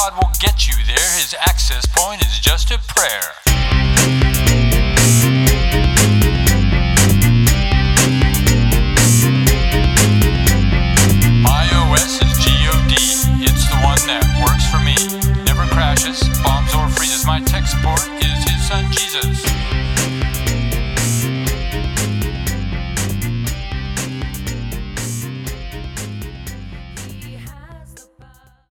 God will get you there. His access point is just a prayer.